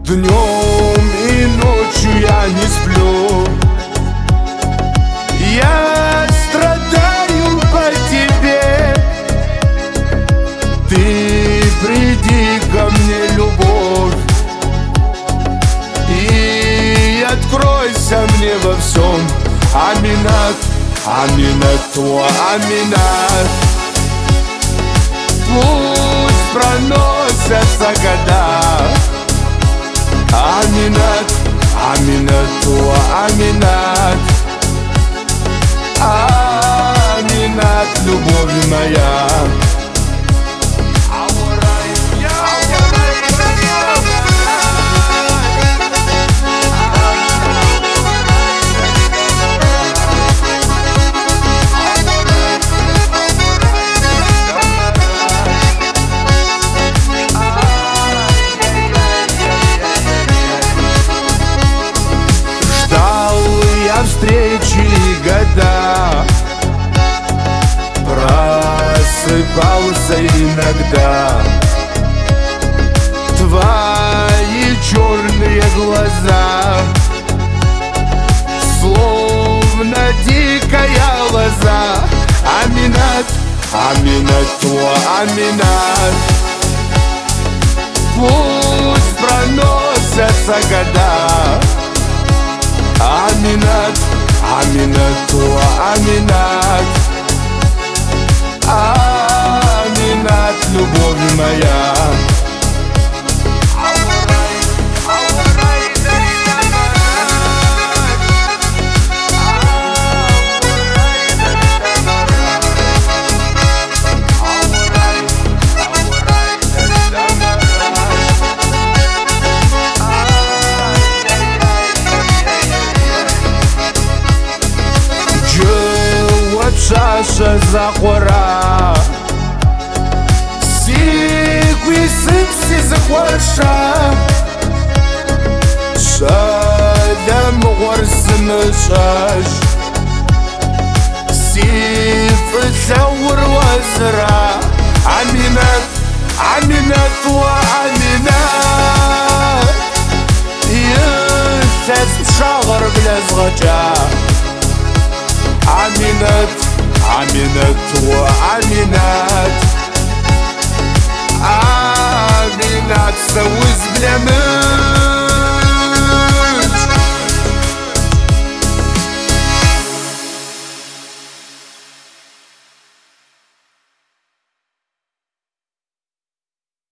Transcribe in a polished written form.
Днем и ночью я не сплю. Я страдаю по тебе. Ты приди ко мне, любовь, и откройся мне во всем. Аминат, аминат, о аминат. Пусть проносятся года. Аминат, аминат, о аминат. Аминат, любовь моя. Встречи года, просыпался иногда. Твои черные глаза, словно дикая лоза. Аминат, аминат, о аминат. Пусть проносятся года. Аминат, аминат, о аминат. Аминат, любовь моя. Шаша захора, сикви сипси захваша, шадам горсны шаш, сиф заур вазра. Аминат, аминат, о аминат. Ес шагар блязгача. Аминат, аминат, о аминат.